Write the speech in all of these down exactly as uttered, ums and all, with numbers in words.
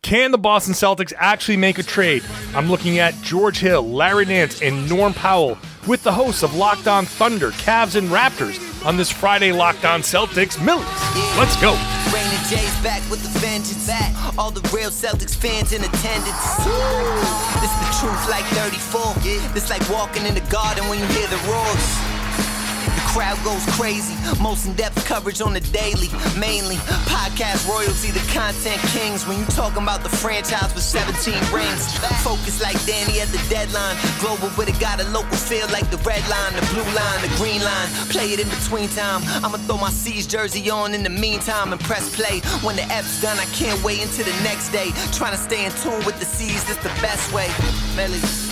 Can the Boston Celtics actually make a trade? I'm looking at George Hill, Larry Nance, and Norm Powell with the hosts of Locked On Thunder, Cavs, and Raptors on this Friday Locked On Celtics Millies. Let's go. Rain and Jay's back with the vengeance. Back. All the real Celtics fans in attendance. This the truth like thirty-four. This like walking in the garden when you hear the roars. The crowd goes crazy. Most in-depth coverage on the daily. Mainly podcast royalty, the content kings. When you talking about the franchise with seventeen rings. Focus like Danny at the deadline. Global, but it got a local feel like the red line, the blue line, the green line. Play it in between time. I'ma throw my C's jersey on in the meantime and press play. When the F's done, I can't wait until the next day. Trying to stay in tune with the C's, that's the best way. Mellies.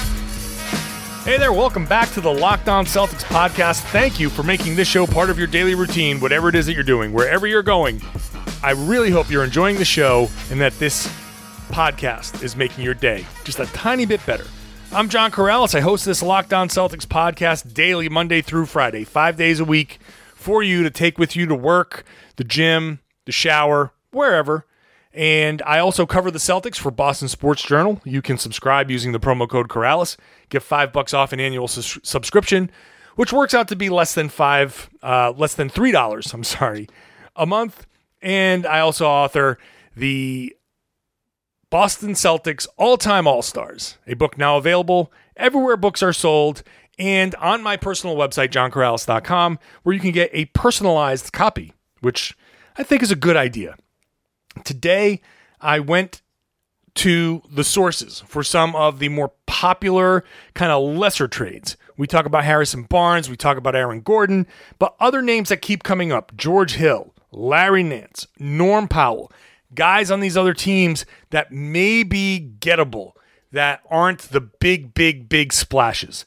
Hey there, welcome back to the Locked On Celtics podcast. Thank you for making this show part of your daily routine, whatever it is that you're doing, wherever you're going. I really hope you're enjoying the show and that this podcast is making your day just a tiny bit better. I'm John Corrales. I host this Locked On Celtics podcast daily, Monday through Friday, five days a week for you to take with you to work, the gym, the shower, wherever. And I also cover the Celtics for Boston Sports Journal. You can subscribe using the promo code Corrales. Get five bucks off an annual sus- subscription, which works out to be less than five, uh, less than three dollars. I'm sorry, a month. And I also author the Boston Celtics All-Time All-Stars, a book now available everywhere books are sold, and on my personal website, john corrales dot com, where you can get a personalized copy, which I think is a good idea. Today, I went to the sources for some of the more popular, kind of lesser trades. We talk about Harrison Barnes, we talk about Aaron Gordon, but other names that keep coming up, George Hill, Larry Nance, Norm Powell, guys on these other teams that may be gettable, that aren't the big, big, big splashes.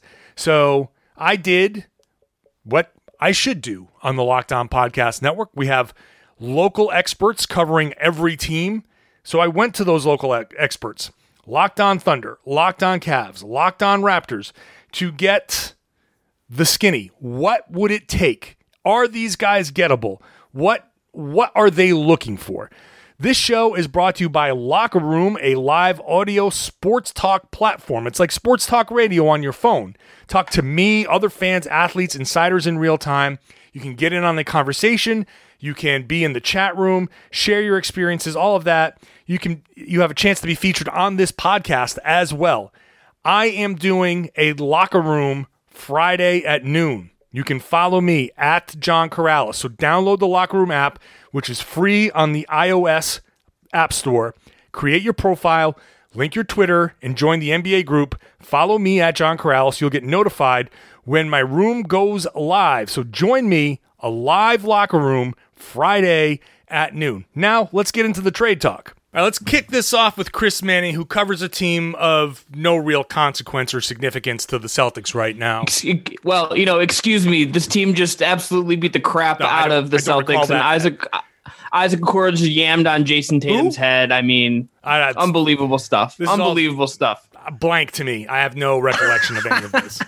So I did what I should do on the Locked On Podcast Network. We have local experts covering every team. So I went to those local e- experts, Locked On Thunder, Locked On Cavs, Locked On Raptors, to get the skinny. What would it take? Are these guys gettable? What, what are they looking for? This show is brought to you by Locker Room, a live audio sports talk platform. It's like sports talk radio on your phone. Talk to me, other fans, athletes, insiders in real time. You can get in on the conversation. You can be in the chat room, share your experiences, all of that. You can you have a chance to be featured on this podcast as well. I am doing a Locker Room Friday at noon. You can follow me at John Corrales. So download the Locker Room app, which is free on the iOS App Store. Create your profile, link your Twitter, and join the N B A group. Follow me at John Corrales. You'll get notified when my room goes live. So join me, a live Locker Room Friday at noon. Now, let's get into the trade talk. All right, let's kick this off with Chris Manning, who covers a team of no real consequence or significance to the Celtics right now. Well, you know, excuse me, this team just absolutely beat the crap no, out of the Celtics, and Isaac Isaac Okoro just yammed on Jason Tatum's Who? head. I mean, uh, unbelievable stuff. Unbelievable stuff. Blank to me. I have no recollection of any of this.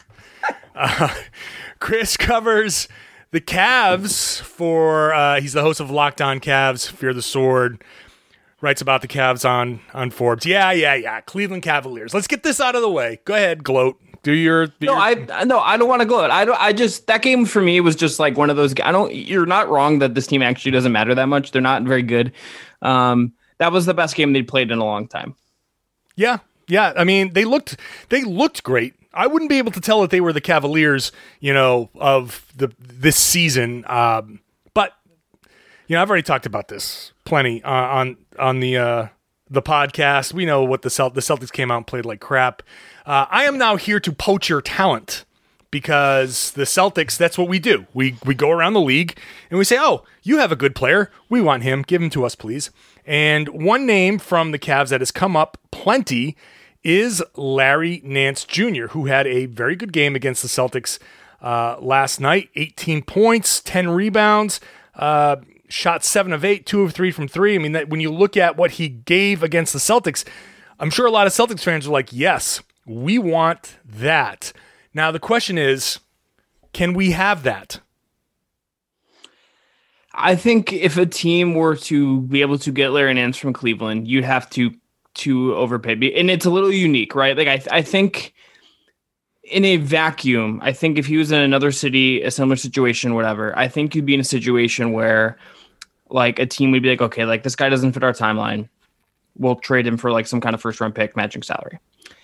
Uh, Chris covers the Cavs for, uh, he's the host of Locked On Cavs, Fear the Sword, writes about the Cavs on, on Forbes. Yeah, yeah, yeah. Cleveland Cavaliers. Let's get this out of the way. Go ahead, gloat. Do your... Do no, your... I no, I don't want to gloat. I don't. I just, that game for me was just like one of those, I don't, you're not wrong that this team actually doesn't matter that much. They're not very good. Um, that was the best game they'd played in a long time. Yeah, yeah. I mean, they looked, they looked great. I wouldn't be able to tell that they were the Cavaliers, you know, of the this season. Um, but you know, I've already talked about this plenty uh, on on the uh, the podcast. We know what the Celt- the Celtics came out and played like crap. Uh, I am now here to poach your talent because the Celtics, that's what we do. We we go around the league and we say, "Oh, you have a good player. We want him. Give him to us, please." And one name from the Cavs that has come up plenty is Larry Nance Junior, who had a very good game against the Celtics uh, last night. eighteen points, ten rebounds, uh, shot seven of eight, two of three from three. I mean, that when you look at what he gave against the Celtics, I'm sure a lot of Celtics fans are like, yes, we want that. Now, the question is, can we have that? I think if a team were to be able to get Larry Nance from Cleveland, you'd have to to overpay. And it's a little unique, right? Like I, I think in a vacuum, I think if he was in another city, a similar situation, whatever, I think you'd be in a situation where like a team would be like, okay, like this guy doesn't fit our timeline. We'll trade him for like some kind of first round pick, matching salary.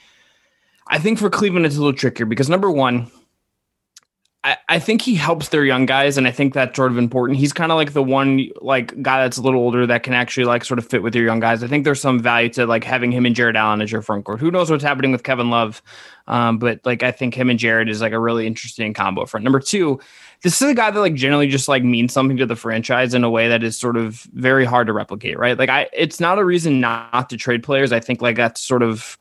I think for Cleveland, it's a little trickier because number one, I, I think he helps their young guys, and I think that's sort of important. He's kind of like the one like guy that's a little older that can actually like sort of fit with your young guys. I think there's some value to like having him and Jared Allen as your front court. Who knows what's happening with Kevin Love, um, but like I think him and Jared is like a really interesting combo front. Number two, this is a guy that like generally just like means something to the franchise in a way that is sort of very hard to replicate, right? Like I, it's not a reason not to trade players. I think like that's sort of.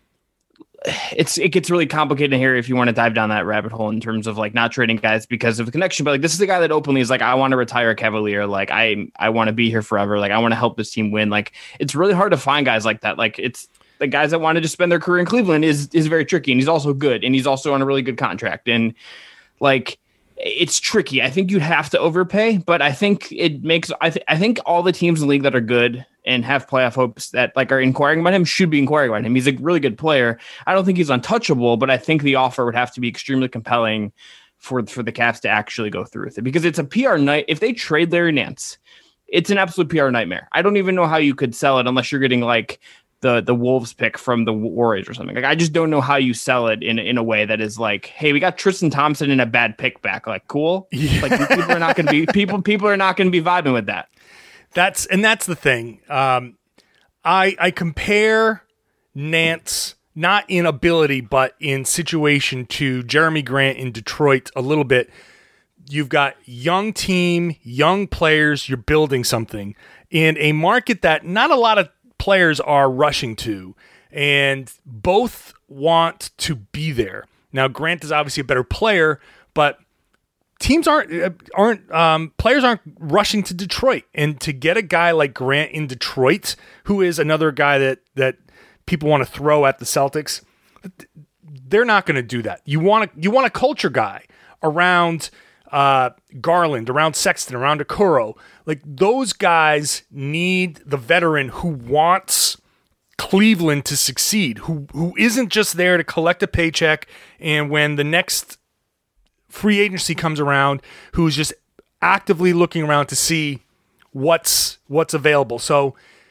It's it gets really complicated here if you want to dive down that rabbit hole in terms of like not trading guys because of the connection. But like this is the guy that openly is like, I want to retire a Cavalier. Like I I want to be here forever. Like I want to help this team win. Like it's really hard to find guys like that. Like it's the guys that wanted to spend their career in Cleveland is is very tricky. And he's also good. And he's also on a really good contract. And like it's tricky. I think you'd have to overpay, but I think it makes I, th- I think all the teams in the league that are good and have playoff hopes that like are inquiring about him should be inquiring about him. He's a really good player. I don't think he's untouchable, but I think the offer would have to be extremely compelling for, for the Cavs to actually go through with it because it's a P R night. If they trade Larry Nance, it's an absolute P R nightmare. I don't even know how you could sell it unless you're getting like the, the Wolves pick from the Warriors or something. Like, I just don't know how you sell it in, in a way that is like, hey, we got Tristan Thompson in a bad pick back. Like, cool. Yeah. Like people are not going to be people, people are not going to be vibing with that. That's and that's the thing. Um, I I compare Nance not in ability but in situation to Jeremy Grant in Detroit a little bit. You've got young team, young players. You're building something in a market that not a lot of players are rushing to, and both want to be there. Now, Grant is obviously a better player, but teams aren't aren't um, players aren't rushing to Detroit, and to get a guy like Grant in Detroit, who is another guy that that people want to throw at the Celtics, they're not going to do that. You want a, you want a culture guy around uh, Garland, around Sexton, around Okoro. Like those guys need the veteran who wants Cleveland to succeed, who who isn't just there to collect a paycheck, and when the next free agency comes around, who's just actively looking around to see what's what's available. So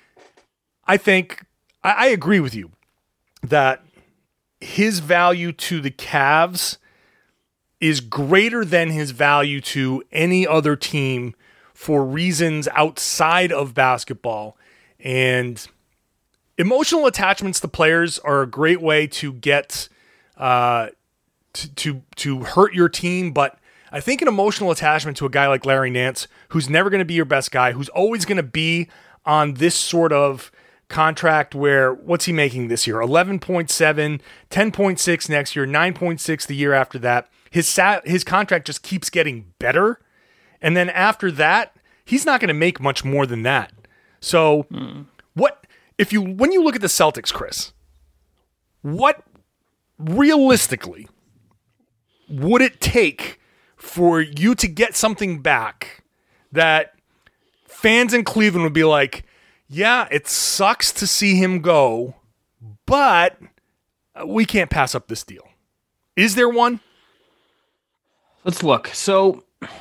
I think I, I agree with you that his value to the Cavs is greater than his value to any other team for reasons outside of basketball. And emotional attachments to players are a great way to get uh, To, to to hurt your team, but I think an emotional attachment to a guy like Larry Nance, who's never going to be your best guy, who's always going to be on this sort of contract where, what's he making this year? eleven point seven, ten point six next year, nine point six the year after that. His sat, his contract just keeps getting better, and then after that, he's not going to make much more than that. So, mm. what if you when you look at the Celtics, Chris? What realistically would it take for you to get something back that fans in Cleveland would be like, yeah, it sucks to see him go, but we can't pass up this deal? Is there one? Let's look. So,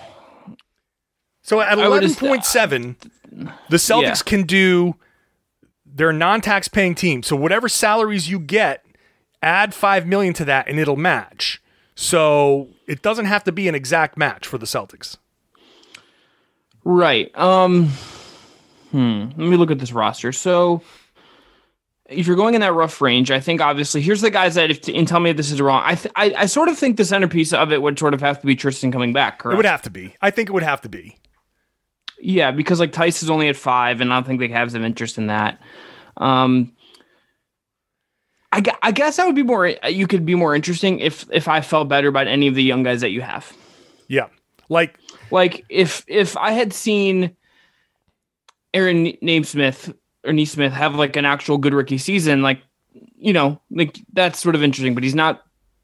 so at eleven point seven, the Celtics yeah. can do their non-tax paying team. So whatever salaries you get, add five million dollars to that and it'll match. So it doesn't have to be an exact match for the Celtics. Right. Um, hmm. Let me look at this roster. So if you're going in that rough range, I think obviously here's the guys that, if and tell me if this is wrong. I, th- I I sort of think the centerpiece of it would sort of have to be Tristan coming back. Correct? It would have to be. I think it would have to be. Yeah, because like Tice is only at five, and I don't think they have some interest in that. Um. I, I guess that would be more, you could be more interesting if, if I felt better about any of the young guys that you have. Yeah. Like, like if, if I had seen Aaron Naismith or Naismith have like an actual good rookie season, like, you know, like that's sort of interesting, but he's not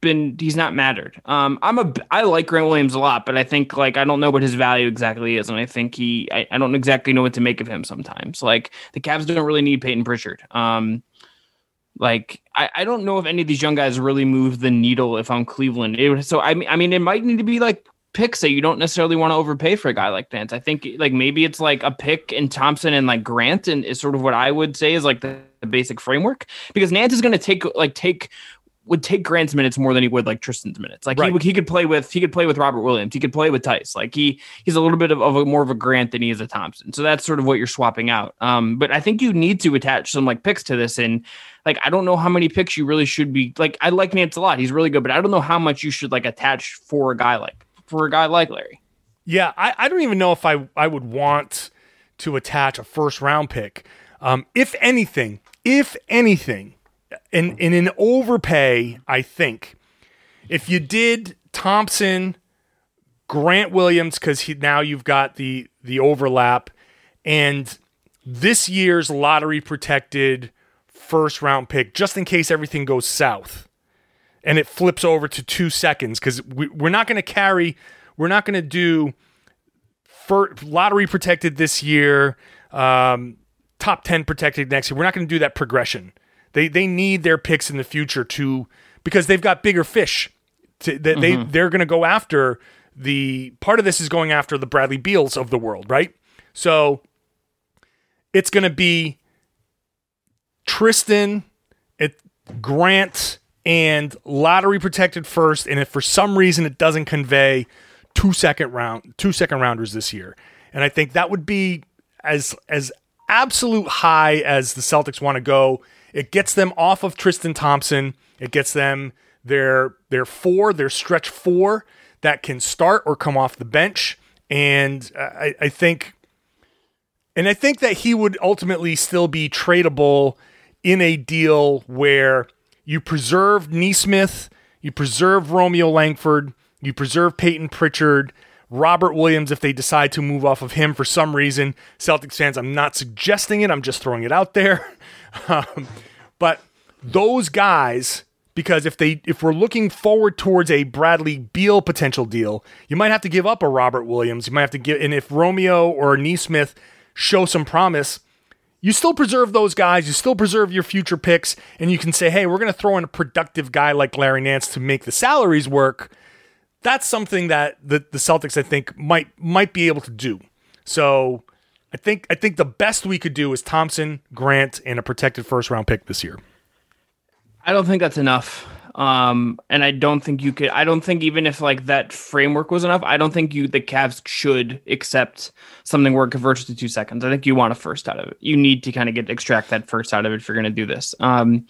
been he's not mattered. Um, I'm a I like Grant Williams a lot, but I think like I don't know what his value exactly is, and I think he I, I don't exactly know what to make of him sometimes. Like the Cavs don't really need Peyton Pritchard. Um, like I, I don't know if any of these young guys really move the needle if I'm Cleveland. It, so I mean I mean it might need to be like picks that you don't necessarily want to overpay for a guy like Nance. I think like maybe it's like a pick in Thompson and like Grant, and is sort of what I would say is like the, the basic framework, because Nance is going to take like take. would take Grant's minutes more than he would like Tristan's minutes. Like right. he would, he could play with, he could play with Robert Williams. He could play with Tice. Like he, he's a little bit of, of a, more of a Grant than he is a Thompson. So that's sort of what you're swapping out. Um, but I think you need to attach some like picks to this. And like, I don't know how many picks you really should be like, I like Nance a lot. He's really good, but I don't know how much you should like attach for a guy like, for a guy like Larry. Yeah. I, I don't even know if I, I would want to attach a first round pick. Um, if anything, if anything, In, in an overpay, I think, if you did Thompson, Grant Williams, because now you've got the the overlap, and this year's lottery protected first round pick, just in case everything goes south, and it flips over to two seconds, because we, we're not going to carry, we're not going to do for lottery protected this year, um, top ten protected next year. We're not going to do that progression. They they need their picks in the future to, because they've got bigger fish. To, they, mm-hmm. they they're going to go after the part of this is going after the Bradley Beals of the world, right? So it's going to be Tristan, it, Grant, and lottery protected first. And if for some reason it doesn't convey, two second round two second rounders this year, and I think that would be as as absolute high as the Celtics want to go. It gets them off of Tristan Thompson. It gets them their their four, their stretch four that can start or come off the bench. And I, I think, and I think that he would ultimately still be tradable in a deal where you preserve Nesmith, you preserve Romeo Langford, you preserve Peyton Pritchard, Robert Williams, if they decide to move off of him for some reason. Celtics fans, I'm not suggesting it. I'm just throwing it out there. Um, but those guys, because if they if we're looking forward towards a Bradley Beal potential deal, you might have to give up a Robert Williams. You might have to give, and if Romeo or Nesmith show some promise, you still preserve those guys. You still preserve your future picks, and you can say, hey, we're going to throw in a productive guy like Larry Nance to make the salaries work. That's something that the, the Celtics, I think, might might be able to do. So I think I think the best we could do is Thompson, Grant, and a protected first round pick this year. I don't think that's enough. Um, and I don't think you could, I don't think even if like that framework was enough, I don't think you, the Cavs should accept something where it converts to two seconds. I think you want a first out of it. You need to kind of get, extract that first out of it if you're going to do this. Um,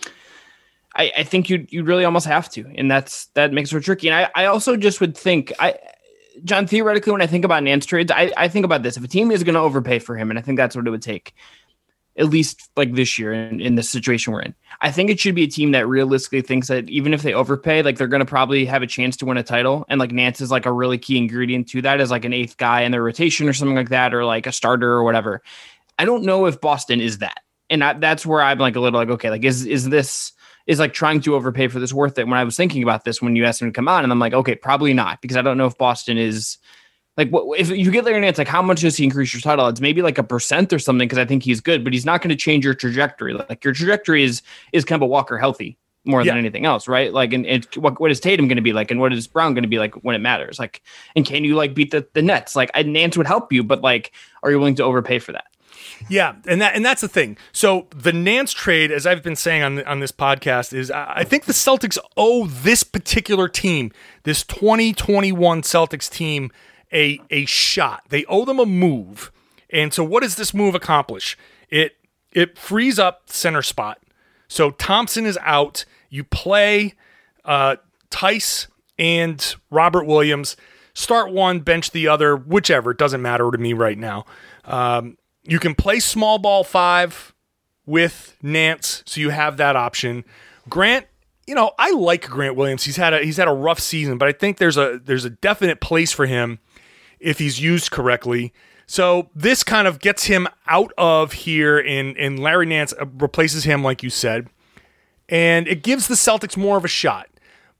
I, I think you, you really almost have to, and that's, that makes it tricky. And I, I also just would think I, John, theoretically, when I think about Nance trades, I, I think about this. If a team is going to overpay for him, and I think that's what it would take, at least like this year in, in the situation we're in, I think it should be a team that realistically thinks that even if they overpay, like they're going to probably have a chance to win a title. And like Nance is like a really key ingredient to that, as like an eighth guy in their rotation or something like that, or like a starter or whatever. I don't know if Boston is that. And I, that's where I'm like a little like, okay, like is, is this, is like trying to overpay for this worth it? When I was thinking about this, when you asked him to come on, and I'm like, okay, probably not, because I don't know if Boston is like, what if you get Larry Nance, like how much does he increase your title odds? Maybe like a percent or something, because I think he's good, but he's not going to change your trajectory. Like your trajectory is is Kemba Walker healthy more yeah. than anything else, right? Like, and, and what what is Tatum going to be like, and what is Brown going to be like when it matters? Like, and can you like beat the, the Nets? Like, Nance would help you, but like, are you willing to overpay for that? Yeah, and that and that's the thing. So the Nance trade, as I've been saying on on this podcast, is I think the Celtics owe this particular team, this twenty twenty-one Celtics team, a a shot. They owe them a move. And so what does this move accomplish? It it frees up center spot. So Thompson is out. You play uh, Tice and Robert Williams. Start one, bench the other, whichever. It doesn't matter to me right now. Um, you can play small ball five with Nance, so you have that option. Grant, you know, I like Grant Williams. He's had a he's had a rough season, but I think there's a there's a definite place for him if he's used correctly. So this kind of gets him out of here, and, and Larry Nance replaces him, like you said. And it gives the Celtics more of a shot.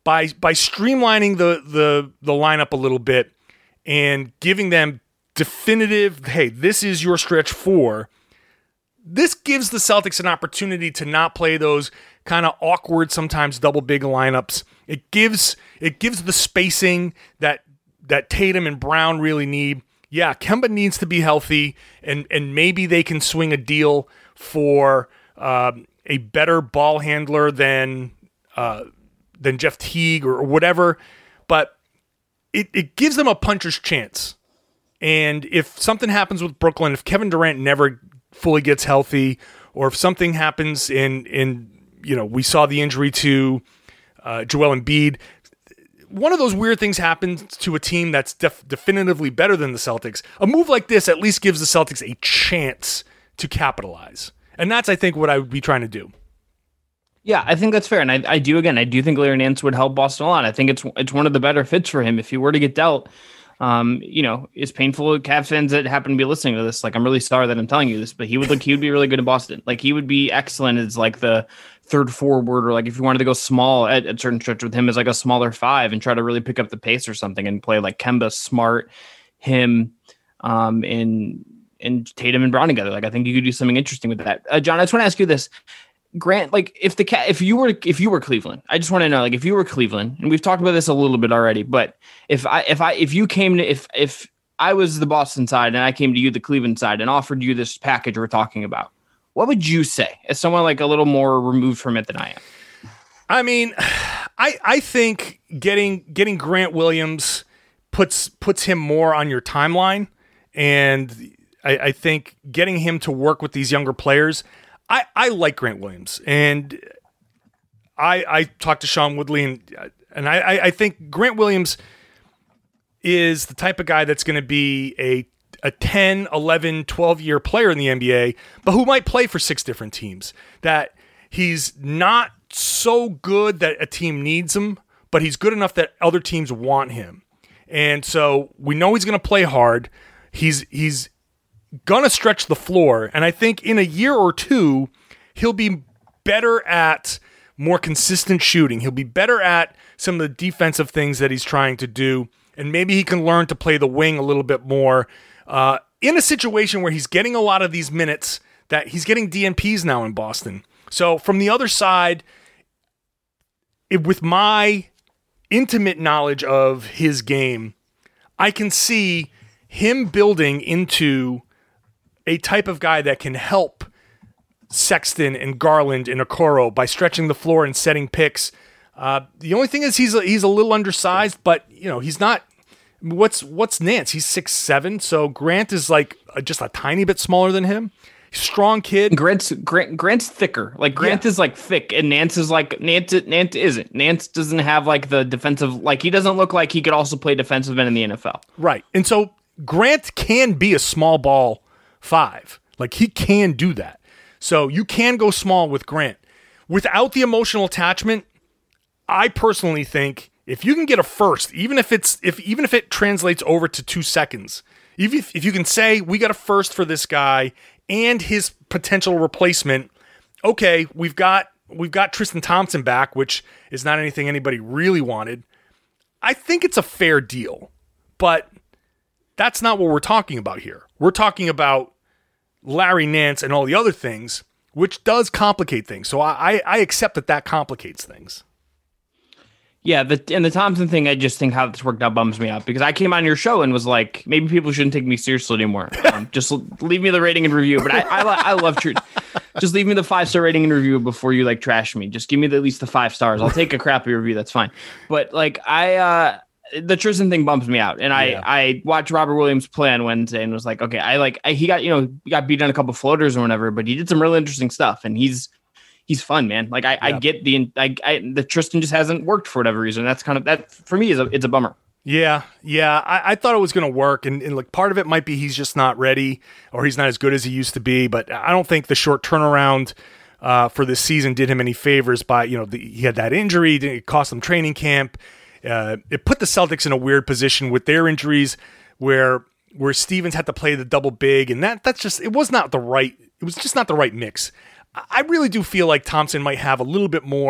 by by streamlining the the the lineup a little bit and giving them definitive, hey, this is your stretch four. This gives the Celtics an opportunity to not play those kind of awkward, sometimes double big lineups. It gives it gives the spacing that that Tatum and Brown really need. Yeah, Kemba needs to be healthy, and and maybe they can swing a deal for um, a better ball handler than uh, than Jeff Teague or, or whatever. But it, it gives them a puncher's chance. And if something happens with Brooklyn, if Kevin Durant never fully gets healthy, or if something happens in, in you know, we saw the injury to uh, Joel Embiid, one of those weird things happens to a team that's def- definitively better than the Celtics. A move like this at least gives the Celtics a chance to capitalize. And that's, I think, what I would be trying to do. Yeah, I think that's fair. And I, I do, again, I do think Larry Nance would help Boston a lot. I think it's it's one of the better fits for him if he were to get dealt. Um, you know, it's painful. Cavs fans that happen to be listening to this, like, I'm really sorry that I'm telling you this, but he would look, he would be really good in Boston. Like, he would be excellent as like the third forward, or like if you wanted to go small at a certain stretch with him as like a smaller five and try to really pick up the pace or something and play like Kemba, Smart, him, um, and and Tatum and Brown together. Like, I think you could do something interesting with that. Uh, John, I just want to ask you this. Grant, like if the cat, if you were, if you were Cleveland, I just want to know, like if you were Cleveland, and we've talked about this a little bit already, but if I, if I, if you came to, if, if I was the Boston side and I came to you, the Cleveland side, and offered you this package we're talking about, what would you say as someone like a little more removed from it than I am? I mean, I, I think getting, getting Grant Williams puts, puts him more on your timeline. And I, I think getting him to work with these younger players, I, I like Grant Williams, and I I talked to Sean Woodley, and and I, I think Grant Williams is the type of guy that's going to be a a ten, eleven, twelve-year player in the N B A, but who might play for six different teams. That he's not so good that a team needs him, but he's good enough that other teams want him. And so we know he's going to play hard. He's he's gonna stretch the floor, and I think in a year or two he'll be better at more consistent shooting. He'll be better at some of the defensive things that he's trying to do, and maybe he can learn to play the wing a little bit more uh, in a situation where he's getting a lot of these minutes that he's getting D N Ps now in Boston. So from the other side, it, with my intimate knowledge of his game, I can see him building into a type of guy that can help Sexton and Garland and Okoro by stretching the floor and setting picks. Uh, the only thing is he's a, he's a little undersized, but you know he's not. What's what's Nance? He's six seven, so Grant is like a, just a tiny bit smaller than him. Strong kid. Grant's Grant, Grant's thicker. Like Grant yeah. is like thick, and Nance is like Nance. Nance isn't. Nance doesn't have like the defensive. Like he doesn't look like he could also play defensive end in the N F L. Right, and so Grant can be a small ball five. Like he can do that. So you can go small with Grant. Without the emotional attachment, I personally think if you can get a first, even if it's if even if it translates over to two seconds, even if, if you can say we got a first for this guy and his potential replacement, okay, we've got we've got Tristan Thompson back, which is not anything anybody really wanted. I think it's a fair deal. But that's not what we're talking about here. We're talking about Larry Nance and all the other things, which does complicate things. So I, I accept that that complicates things. Yeah, the and the Thompson thing, I just think how this worked out bums me out because I came on your show and was like, maybe people shouldn't take me seriously anymore. Um, just leave me the rating and review. But I I, I love truth. Just leave me the five star rating and review before you like trash me. Just give me the, at least the five stars. I'll take a crappy review. That's fine. But like I. uh The Tristan thing bumps me out, and I, yeah. I watched Robert Williams play on Wednesday and was like, okay, I like I, he got you know he got beat on a couple floaters or whatever, but he did some really interesting stuff, and he's he's fun, man. Like I, yeah. I get the I, I the Tristan just hasn't worked for whatever reason. That's kind of that for me is a it's a bummer. Yeah, yeah, I, I thought it was going to work, and, and like part of it might be he's just not ready or he's not as good as he used to be, but I don't think the short turnaround uh, for this season did him any favors. By you know the, he had that injury, it cost him training camp. Uh, it put the Celtics in a weird position with their injuries where where Stevens had to play the double big, and that that's just it was not the right it was just not the right mix. I really do feel like Thompson might have a little bit more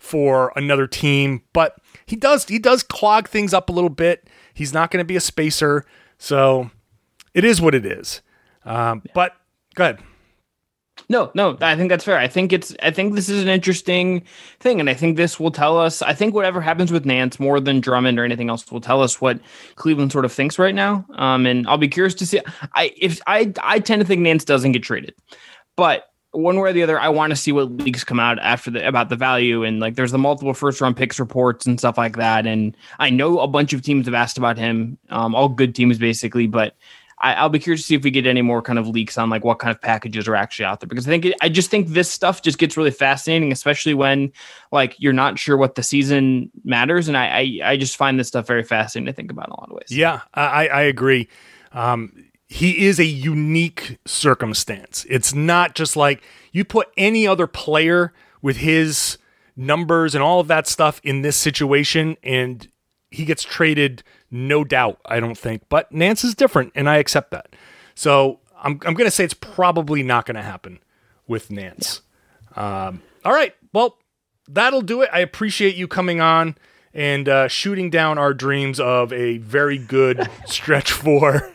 for another team, but he does he does clog things up a little bit. He's not going to be a spacer, so it is what it is. Um, yeah. But go ahead. No, no, I think that's fair. I think it's, I think this is an interesting thing. And I think this will tell us, I think whatever happens with Nance more than Drummond or anything else will tell us what Cleveland sort of thinks right now. Um, and I'll be curious to see. I, if I, I tend to think Nance doesn't get traded, but one way or the other, I want to see what leaks come out after the, about the value. And like, there's the multiple first round picks reports and stuff like that. And I know a bunch of teams have asked about him, um, all good teams basically, but I, I'll be curious to see if we get any more kind of leaks on like what kind of packages are actually out there, because I think it, I just think this stuff just gets really fascinating, especially when like you're not sure what the season matters. And I, I, I just find this stuff very fascinating to think about in a lot of ways. Yeah, I, I agree. Um, he is a unique circumstance. It's not just like you put any other player with his numbers and all of that stuff in this situation and he gets traded. No doubt, I don't think. But Nance is different, and I accept that. So I'm I'm going to say it's probably not going to happen with Nance. Yeah. Um, all right. Well, that'll do it. I appreciate you coming on and uh, shooting down our dreams of a very good stretch four.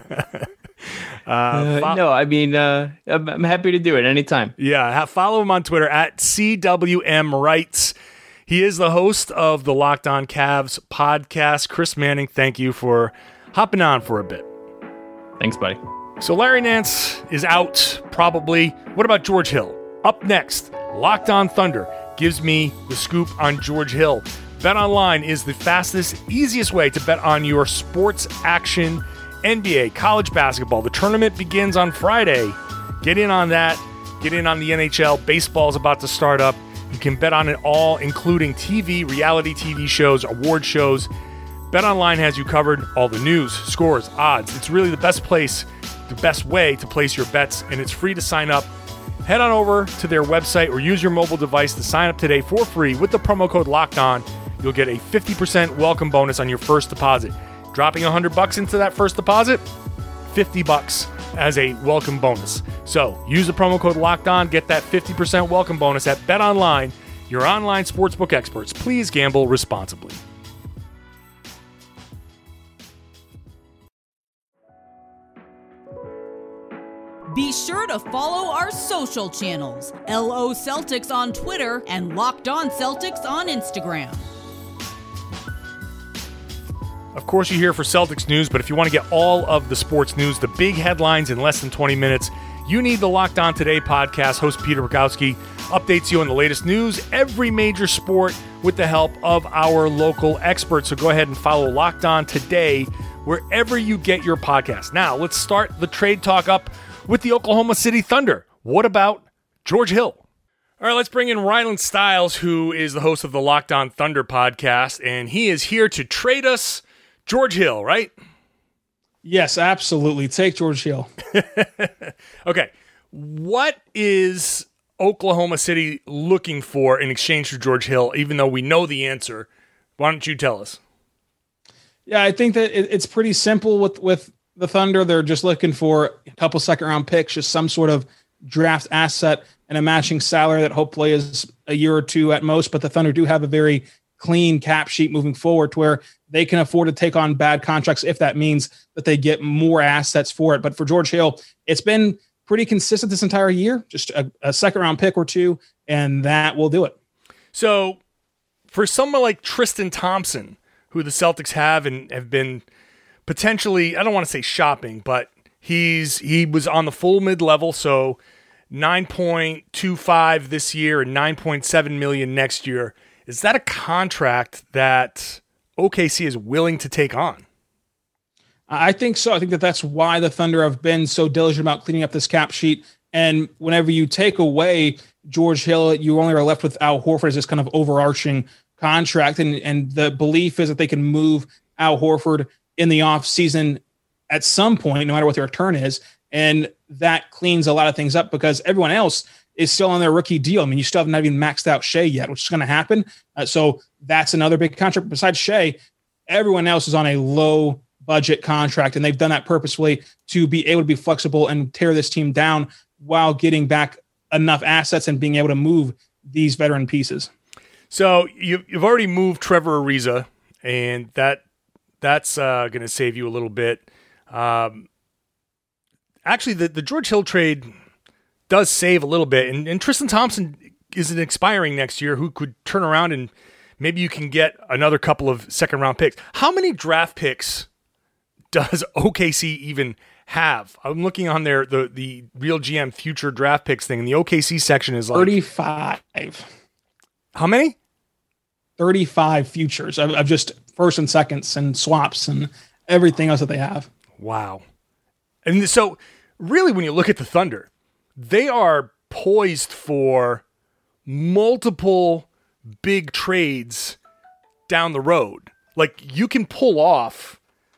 uh, uh, fo- no, I mean, uh, I'm, I'm happy to do it anytime. Yeah. Ha- follow him on Twitter at C W M Writes. He is the host of the Locked On Cavs podcast. Chris Manning, thank you for hopping on for a bit. Thanks, buddy. So Larry Nance is out, probably. What about George Hill? Up next, Locked On Thunder gives me the scoop on George Hill. BetOnline is the fastest, easiest way to bet on your sports action. N B A, college basketball. The tournament begins on Friday. Get in on that. Get in on the N H L. Baseball is about to start up. You can bet on it all, including T V, reality T V shows, award shows. BetOnline has you covered. All the news, scores, odds. It's really the best place, the best way to place your bets, and it's free to sign up. Head on over to their website or use your mobile device to sign up today for free with the promo code LOCKEDON. You'll get a fifty percent welcome bonus on your first deposit. Dropping one hundred bucks into that first deposit, fifty bucks as a welcome bonus. So use the promo code LOCKEDON, get that fifty percent welcome bonus at BetOnline, your online sportsbook experts. Please gamble responsibly. Be sure to follow our social channels, L O Celtics on Twitter and Locked On Celtics on Instagram. Of course, you're here for Celtics news, but if you want to get all of the sports news, the big headlines in less than twenty minutes, you need the Locked On Today podcast. Host Peter Bukowski updates you on the latest news, every major sport, with the help of our local experts. So go ahead and follow Locked On Today wherever you get your podcast. Now, let's start the trade talk up with the Oklahoma City Thunder. What about George Hill? All right, let's bring in Rylan Stiles, who is the host of the Locked On Thunder podcast, and he is here to trade us George Hill, right? Yes, absolutely. Take George Hill. Okay. What is Oklahoma City looking for in exchange for George Hill, even though we know the answer? Why don't you tell us? Yeah, I think that it's pretty simple with, with the Thunder. They're just looking for a couple second-round picks, just some sort of draft asset and a matching salary that hopefully is a year or two at most. But the Thunder do have a very clean cap sheet moving forward to where they can afford to take on bad contracts if that means that they get more assets for it. But for George Hill, it's been pretty consistent this entire year, just a, a second round pick or two, and that will do it. So for someone like Tristan Thompson, who the Celtics have and have been potentially, I don't want to say shopping, but he's he was on the full mid-level, so nine point two five this year and nine point seven million dollars next year. Is that a contract that O K C is willing to take on? I think so. I think that that's why the Thunder have been so diligent about cleaning up this cap sheet. And whenever you take away George Hill, you only are left with Al Horford as this kind of overarching contract. And, and the belief is that they can move Al Horford in the offseason at some point, no matter what the return is. And that cleans a lot of things up because everyone else is still on their rookie deal. I mean, you still haven't even maxed out Shea yet, which is going to happen. Uh, so that's another big contract. Besides Shea, everyone else is on a low budget contract, and they've done that purposefully to be able to be flexible and tear this team down while getting back enough assets and being able to move these veteran pieces. So you, you've already moved Trevor Ariza, and that that's uh, going to save you a little bit. Um, actually, the, the George Hill trade does save a little bit, and, and Tristan Thompson isn't expiring next year, who could turn around and maybe you can get another couple of second-round picks. How many draft picks does O K C even have? I'm looking on their the the Real G M future draft picks thing, and the O K C section is like thirty-five. How many? thirty-five futures of, of just first and seconds and swaps and everything else that they have. Wow. And so really when you look at the Thunder, they are poised for multiple big trades down the road. Like you can pull off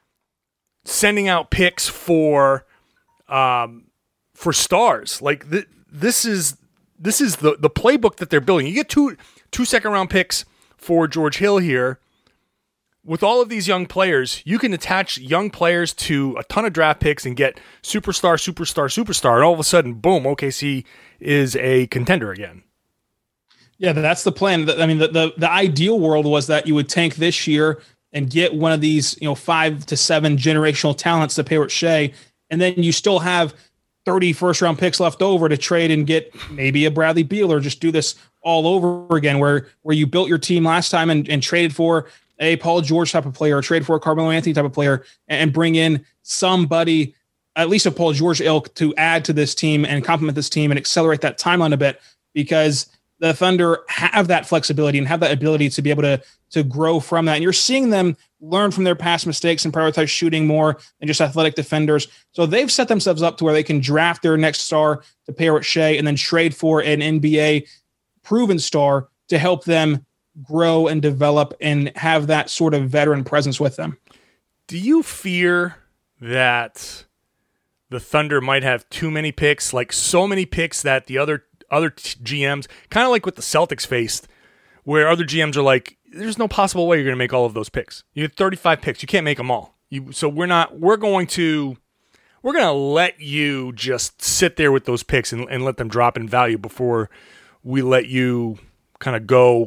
sending out picks for um, for stars. Like th- this is this is the, the playbook that they're building. You get two two second round picks for George Hill here. With all of these young players, you can attach young players to a ton of draft picks and get superstar, superstar, superstar, and all of a sudden, boom, O K C is a contender again. Yeah, that's the plan. I mean, the, the, the ideal world was that you would tank this year and get one of these, you know, five to seven generational talents to pair with Shea, and then you still have thirty first-round picks left over to trade and get maybe a Bradley Beal, or just do this all over again, where where you built your team last time and, and traded for a Paul George type of player, or trade for a Carmelo Anthony type of player, and bring in somebody, at least a Paul George ilk, to add to this team and complement this team and accelerate that timeline a bit, because the Thunder have that flexibility and have that ability to be able to, to grow from that. And you're seeing them learn from their past mistakes and prioritize shooting more than just athletic defenders. So they've set themselves up to where they can draft their next star to pair with Shea and then trade for an N B A proven star to help them grow and develop and have that sort of veteran presence with them. Do you fear that the Thunder might have too many picks, like so many picks that the other other t- G Ms, kind of like what the Celtics faced, where other G Ms are like, there's no possible way you're going to make all of those picks. You have thirty-five picks. You can't make them all. You, so we're not, we're going to, we're going to let you just sit there with those picks and, and let them drop in value before we let you kind of go,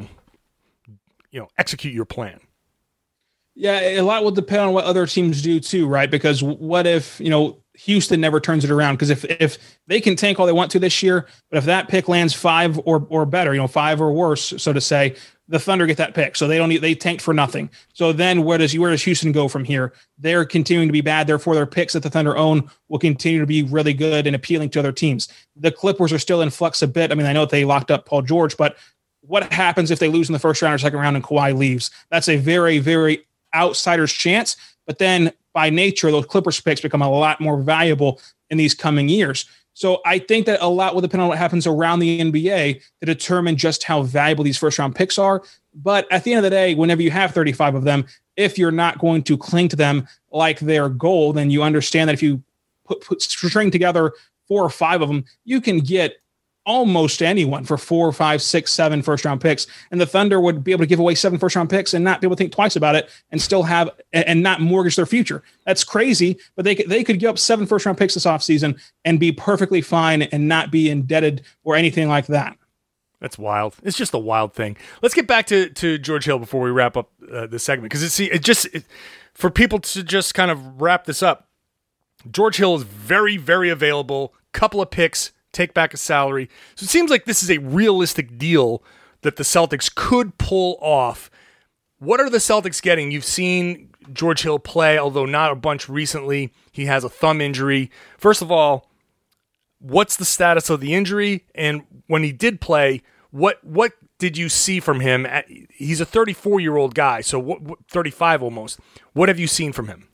you know, execute your plan. Yeah, a lot will depend on what other teams do too, right? Because what if, you know, Houston never turns it around? Because if if they can tank all they want to this year, but if that pick lands five or or better, you know, five or worse, so to say, the Thunder get that pick, so they don't need, they tanked for nothing. So then where does where does Houston go from here? They're continuing to be bad, therefore their picks that the Thunder own will continue to be really good and appealing to other teams. The Clippers are still in flux a bit. I mean, I know they locked up Paul George, but what happens if they lose in the first round or second round and Kawhi leaves? That's a very, very outsider's chance. But then by nature, those Clippers picks become a lot more valuable in these coming years. So I think that a lot will depend on what happens around the N B A to determine just how valuable these first round picks are. But at the end of the day, whenever you have thirty-five of them, if you're not going to cling to them like their goal, then you understand that if you put, put string together four or five of them, you can get almost anyone for four, five, six, seven first round picks. And the Thunder would be able to give away seven first round picks and not be able to think twice about it and still have and not mortgage their future. That's crazy, but they could, they could give up seven first round picks this offseason and be perfectly fine and not be indebted or anything like that. That's wild. It's just a wild thing. Let's get back to, to George Hill before we wrap up uh, the segment. Because it's it just it, for people to just kind of wrap this up, George Hill is very, very available. Couple of picks, take back a salary. So it seems like this is a realistic deal that the Celtics could pull off. What are the Celtics getting? You've seen George Hill play, although not a bunch recently. He has a thumb injury. First of all, what's the status of the injury? And when he did play, what what did you see from him? He's a thirty-four-year-old guy, so what, what, thirty-five almost. What have you seen from him?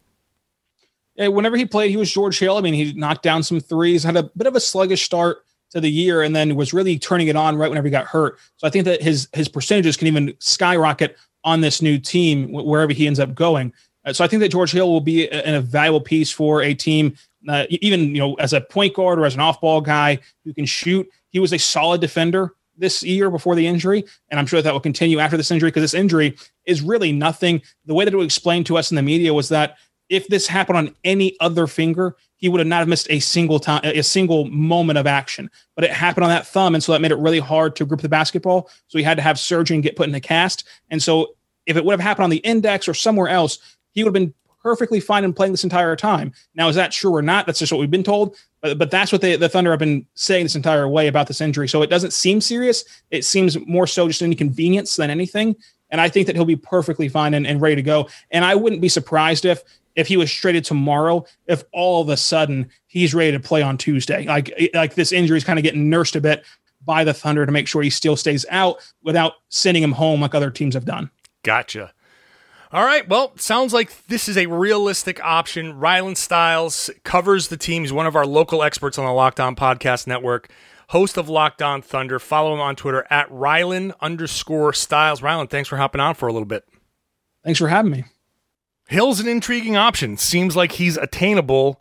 Yeah, whenever he played, he was George Hill. I mean, he knocked down some threes, had a bit of a sluggish start to the year, and then was really turning it on right whenever he got hurt. So I think that his his percentages can even skyrocket on this new team wherever he ends up going. Uh, so I think that George Hill will be a, a valuable piece for a team, uh, even you know as a point guard or as an off-ball guy who can shoot. He was a solid defender this year before the injury, and I'm sure that, that will continue after this injury, because this injury is really nothing. The way that it was explained to us in the media was that if this happened on any other finger, he he would have not have missed a single time, a single moment of action. But it happened on that thumb, and so that made it really hard to grip the basketball. So he had to have surgery and get put in a cast. And so if it would have happened on the index or somewhere else, he would have been perfectly fine in playing this entire time. Now, is that true or not? That's just what we've been told. But, but that's what they, the Thunder have been saying this entire way about this injury. So it doesn't seem serious. It seems more so just an inconvenience than anything. And I think that he'll be perfectly fine and, and ready to go. And I wouldn't be surprised if if he was traded tomorrow, if all of a sudden he's ready to play on Tuesday. Like, like this injury is kind of getting nursed a bit by the Thunder to make sure he still stays out without sending him home like other teams have done. Gotcha. All right, well, sounds like this is a realistic option. Rylan Stiles covers the team. He's one of our local experts on the Locked On Podcast Network, host of Locked On Thunder. Follow him on Twitter at Rylan underscore Stiles. Rylan, thanks for hopping on for a little bit. Thanks for having me. Hill's an intriguing option. Seems like he's attainable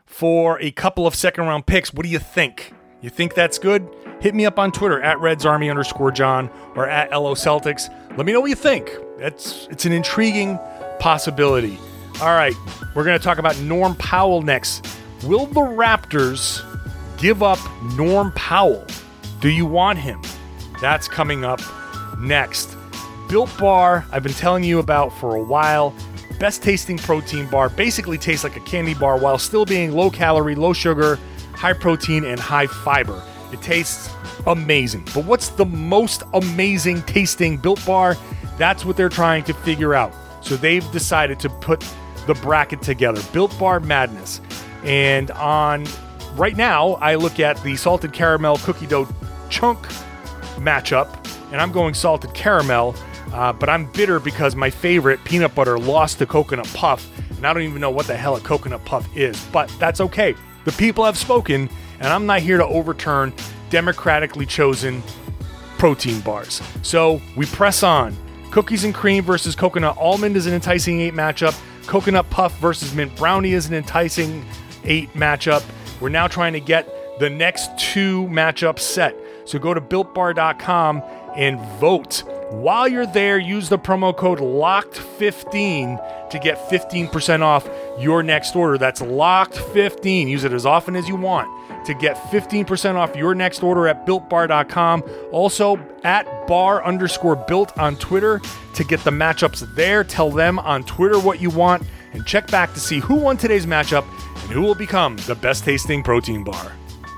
for a couple of second-round picks. What do you think? You think that's good? Hit me up on Twitter at RedsArmy underscore John or at L O Celtics. Let me know what you think. That's it's an intriguing possibility. All right, we're going to talk about Norm Powell next. Will the Raptors give up Norm Powell? Do you want him? That's coming up next. Built Bar, I've been telling you about for a while. Best tasting protein bar. Basically tastes like a candy bar while still being low calorie, low sugar, high protein, and high fiber. It tastes amazing. But what's the most amazing tasting Built Bar? That's what they're trying to figure out. So they've decided to put the bracket together. Built Bar Madness. And on right now, I look at the salted caramel cookie dough chunk matchup, and I'm going salted caramel. Uh, but I'm bitter because my favorite, peanut butter, lost to coconut puff, and I don't even know what the hell a coconut puff is, but that's okay. The people have spoken, and I'm not here to overturn democratically chosen protein bars. So we press on. Cookies and cream versus coconut almond is an enticing eight matchup. Coconut puff versus mint brownie is an enticing eight matchup. We're now trying to get the next two matchups set. So go to built bar dot com and vote. While you're there, use the promo code locked fifteen to get fifteen percent off your next order. That's locked fifteen. Use it as often as you want to get fifteen percent off your next order at built bar dot com. Also at bar underscore built on Twitter to get the matchups there. Tell them on Twitter what you want and check back to see who won today's matchup and who will become the best tasting protein bar.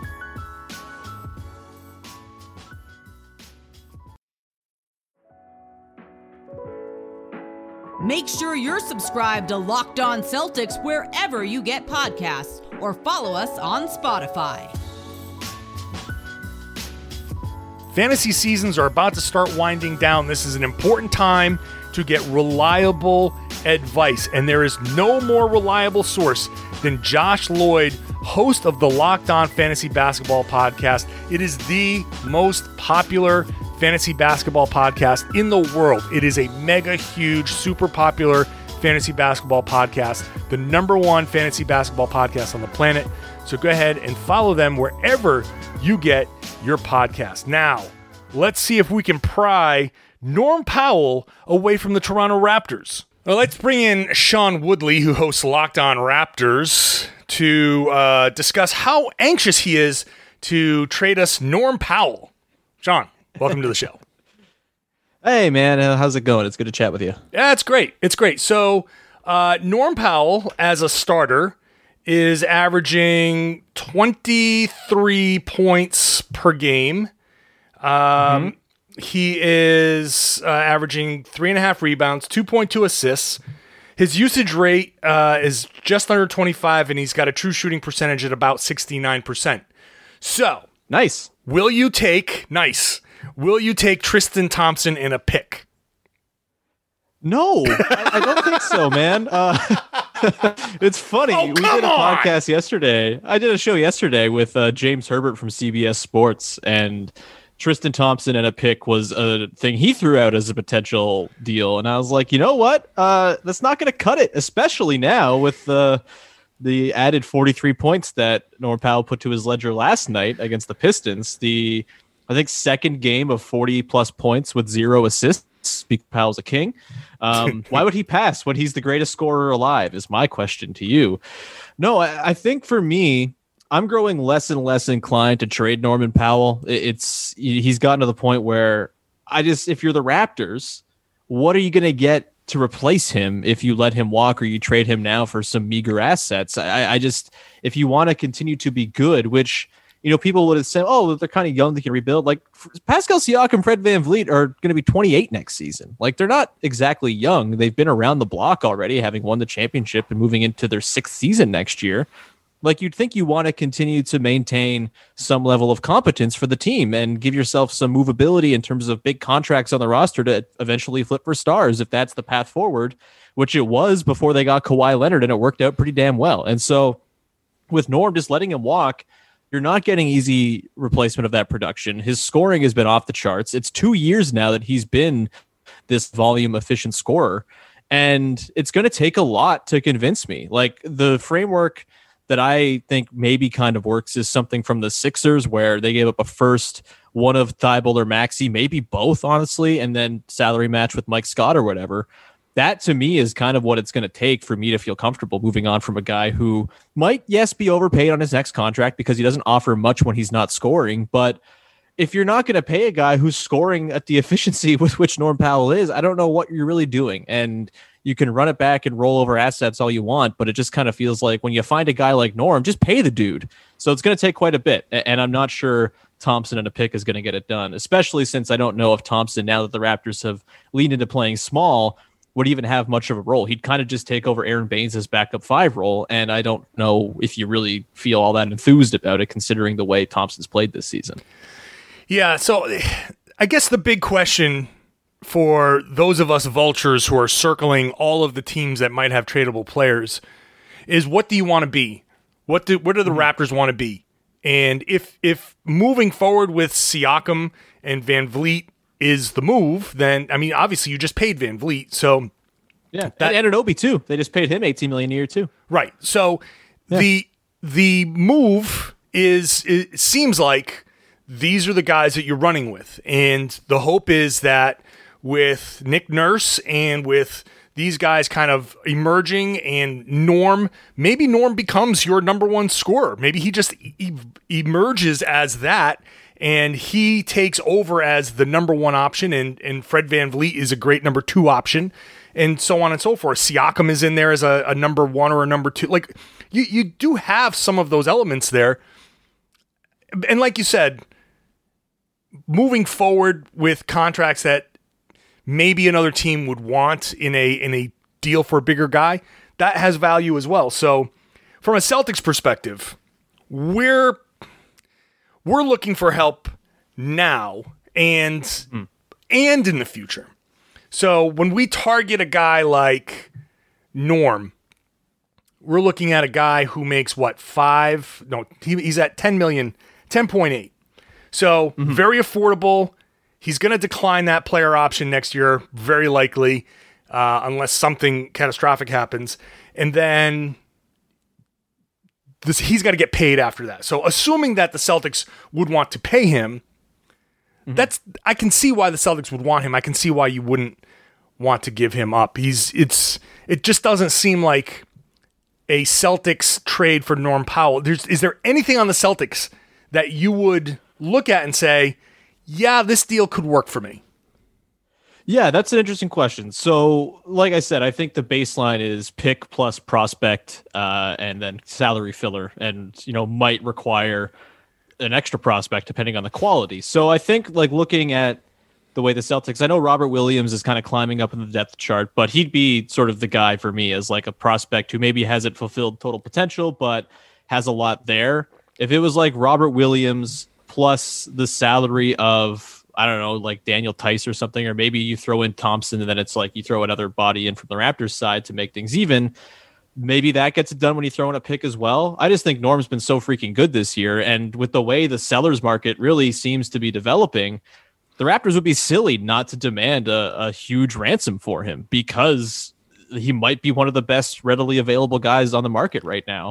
Make sure you're subscribed to Locked On Celtics wherever you get podcasts or follow us on Spotify. Fantasy seasons are about to start winding down. This is an important time to get reliable advice, and there is no more reliable source than Josh Lloyd, host of the Locked On Fantasy Basketball Podcast. It is the most popular fantasy basketball podcast in the world. It is a mega huge, super popular fantasy basketball podcast, the number one fantasy basketball podcast on the planet. So go ahead and follow them wherever you get your podcast. Now, let's see if we can pry Norm Powell away from the Toronto Raptors. Well, let's bring in Sean Woodley, who hosts Locked On Raptors, to uh, discuss how anxious he is to trade us Norm Powell. Sean, welcome to the show. Hey, man. How's it going? It's good to chat with you. Yeah, it's great. It's great. So uh, Norm Powell, as a starter, is averaging twenty-three points per game. Um, mm-hmm. He is uh, averaging three and a half rebounds, two point two assists. His usage rate uh, is just under twenty-five, and he's got a true shooting percentage at about sixty-nine percent. So, nice. Will you take, nice, will you take Tristan Thompson in a pick? No, I, I don't think so, man. Uh, it's funny. Oh, we did a on. podcast yesterday. I did a show yesterday with uh, James Herbert from C B S Sports, and Tristan Thompson and a pick was a thing he threw out as a potential deal. And I was like, you know what? Uh, that's not going to cut it, especially now with the the added forty-three points that Norm Powell put to his ledger last night against the Pistons. The, I think, second game of forty plus points with zero assists because Powell's a king. Um, why would he pass when he's the greatest scorer alive is my question to you. No, I, I think for me, I'm growing less and less inclined to trade Norman Powell. It's he's gotten to the point where I just, if you're the Raptors, what are you going to get to replace him if you let him walk or you trade him now for some meager assets? I, I just, if you want to continue to be good, which, you know, people would have said, oh, they're kind of young, they can rebuild. Like Pascal Siakam, Fred VanVleet are going to be twenty-eight next season. Like they're not exactly young. They've been around the block already, having won the championship and moving into their sixth season next year. Like you'd think you want to continue to maintain some level of competence for the team and give yourself some movability in terms of big contracts on the roster to eventually flip for stars if that's the path forward, which it was before they got Kawhi Leonard, and it worked out pretty damn well. And so with Norm just letting him walk, you're not getting easy replacement of that production. His scoring has been off the charts. It's two years now that he's been this volume efficient scorer, and it's going to take a lot to convince me. Like the framework that I think maybe kind of works is something from the Sixers where they gave up a first, one of Thibault or Maxey, maybe both, honestly, and then salary match with Mike Scott or whatever. That to me is kind of what it's going to take for me to feel comfortable moving on from a guy who might, yes, be overpaid on his next contract because he doesn't offer much when he's not scoring. But if you're not going to pay a guy who's scoring at the efficiency with which Norm Powell is, I don't know what you're really doing. And you can run it back and roll over assets all you want, but it just kind of feels like when you find a guy like Norm, just pay the dude. So it's going to take quite a bit. And I'm not sure Thompson and a pick is going to get it done, especially since I don't know if Thompson, now that the Raptors have leaned into playing small, would even have much of a role. He'd kind of just take over Aaron Baines' backup five role. And I don't know if you really feel all that enthused about it, considering the way Thompson's played this season. Yeah. So I guess the big question for those of us vultures who are circling all of the teams that might have tradable players is, what do you want to be? What do, what do the mm-hmm. Raptors want to be? And if, if moving forward with Siakam and VanVleet is the move, then, I mean, obviously you just paid VanVleet. So yeah, that, and Anunoby too. They just paid him eighteen million dollars a year too. Right. So yeah. the, the move is, it seems like these are the guys that you're running with. And the hope is that with Nick Nurse and with these guys kind of emerging and Norm, maybe Norm becomes your number one scorer. Maybe he just e- emerges as that and he takes over as the number one option, and, and Fred VanVleet is a great number two option, and so on and so forth. Siakam is in there as a, a number one or a number two. Like you, you do have some of those elements there. And like you said, moving forward with contracts that maybe another team would want in a in a deal for a bigger guy, that has value as well. So from a Celtics perspective, we're we're looking for help now and mm. and in the future. So when we target a guy like Norm, we're looking at a guy who makes what, five? No, he, he's at ten million, ten point eight. So mm-hmm. very affordable. He's going to decline that player option next year, very likely, uh, unless something catastrophic happens. And then this, he's got to get paid after that. So assuming that the Celtics would want to pay him, mm-hmm. that's I can see why the Celtics would want him. I can see why you wouldn't want to give him up. He's it's it just doesn't seem like a Celtics trade for Norm Powell. There's is there anything on the Celtics that you would look at and say, yeah, this deal could work for me? Yeah, that's an interesting question. So, like I said, I think the baseline is pick plus prospect, uh, and then salary filler, and you know might require an extra prospect depending on the quality. So, I think like looking at the way the Celtics, I know Robert Williams is kind of climbing up in the depth chart, but he'd be sort of the guy for me as like a prospect who maybe hasn't fulfilled total potential, but has a lot there. If it was like Robert Williams plus the salary of, I don't know, like Daniel Tice or something, or maybe you throw in Thompson and then it's like you throw another body in from the Raptors side to make things even. Maybe that gets it done when you throw in a pick as well. I just think Norm's been so freaking good this year. And with the way the sellers market really seems to be developing, the Raptors would be silly not to demand a, a huge ransom for him because he might be one of the best readily available guys on the market right now.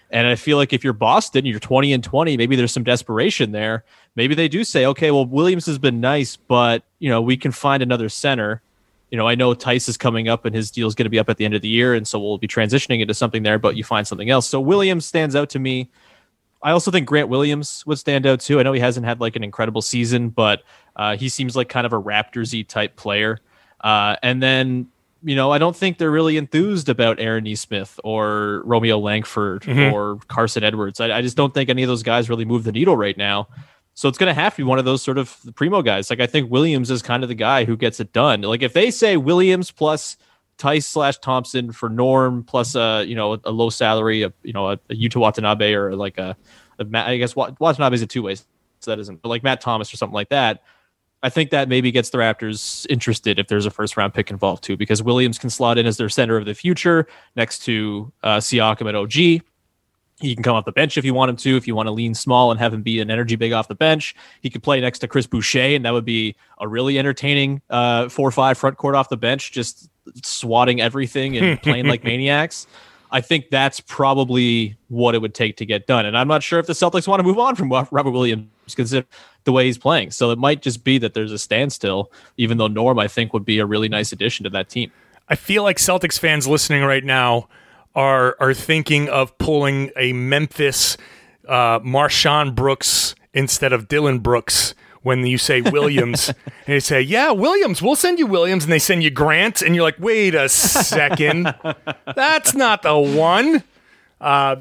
And I feel like if you're Boston, you're twenty and twenty, maybe there's some desperation there. Maybe they do say, okay, well, Williams has been nice, but you know, we can find another center. You know, I know Tice is coming up and his deal is going to be up at the end of the year. And so we'll be transitioning into something there, but you find something else. So Williams stands out to me. I also think Grant Williams would stand out too. I know he hasn't had like an incredible season, but uh, he seems like kind of a Raptors-y type player. Uh, and then, you know, I don't think they're really enthused about Aaron Nesmith or Romeo Langford mm-hmm. or Carson Edwards. I, I just don't think any of those guys really move the needle right now. So it's going to have to be one of those sort of primo guys. Like I think Williams is kind of the guy who gets it done. Like if they say Williams plus Tice slash Thompson for Norm plus a you know a, a low salary, a, you know a, a Yuta Watanabe or like a, a I guess Watanabe is a two way, so that isn't. But like Matt Thomas or something like that. I think that maybe gets the Raptors interested if there's a first round pick involved too, because Williams can slot in as their center of the future next to uh, Siakam at O G. He can come off the bench if you want him to. If you want to lean small and have him be an energy big off the bench, he could play next to Chris Boucher, and that would be a really entertaining uh, four or five front court off the bench, just swatting everything and playing like maniacs. I think that's probably what it would take to get done. And I'm not sure if the Celtics want to move on from Robert Williams, consider the way he's playing. So it might just be that there's a standstill, even though Norm, I think, would be a really nice addition to that team. I feel like Celtics fans listening right now are are thinking of pulling a Memphis uh, Marshawn Brooks instead of Dylan Brooks when you say Williams. And they say, yeah, Williams, we'll send you Williams. And they send you Grant. And you're like, wait a second. That's not the one. Uh,